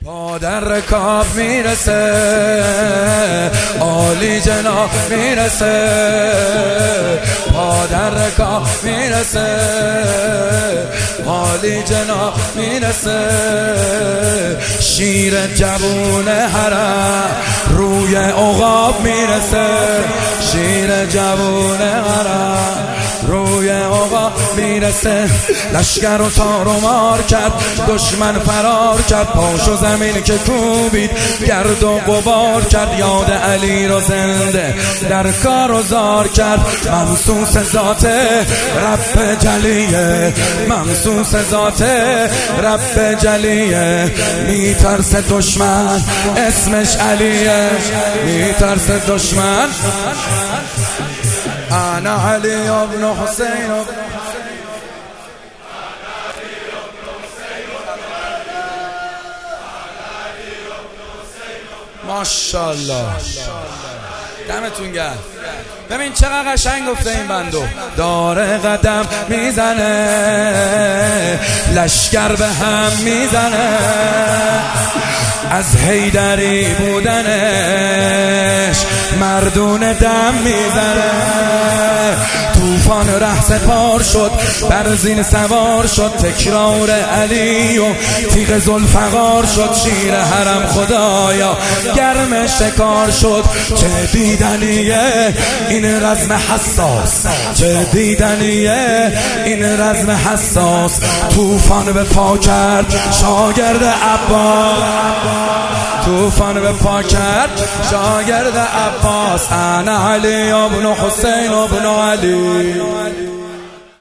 پا در رکاب میرسه، عالی جناب میرسه، پا در رکاب میرسه، عالی جناب میرسه. شیر جوون حرم روی عقاب میرسه، شیر جوون حرم روی عقاب میرسه. لشکر و تار و مار کرد، دشمن فرار کرد، پاشو زمین که کوبید گرد و غبار کرد. یاد علی رو زنده در کار و زار کرد. ممسوس ذات رب جلیه، ممسوس ذات رب جلیه. میترسه دشمن اسمش علیه، میترسه دشمن. انا علی ابن حسین، ماشاءالله، دمتون گرم. ببین چقدر قشنگ گفته این بندو. داره قدم میزنه، لشکر به هم میزنه، از حیدری بودنش مردون دم میزنه. طوفان ره سپار شد، بر زین سوار شد، تکرار علی و تیغ ذوالفقار شد. شیر حرم خدایا گرم شکار شد. چه دیدنیه این رزم حساس، چه دیدنیه این رزم حساس. طوفان به پا کرد شاگرد عباس، طوفان به پا کرد شاگرد عباس. انا علی ابن حسین ابن علی.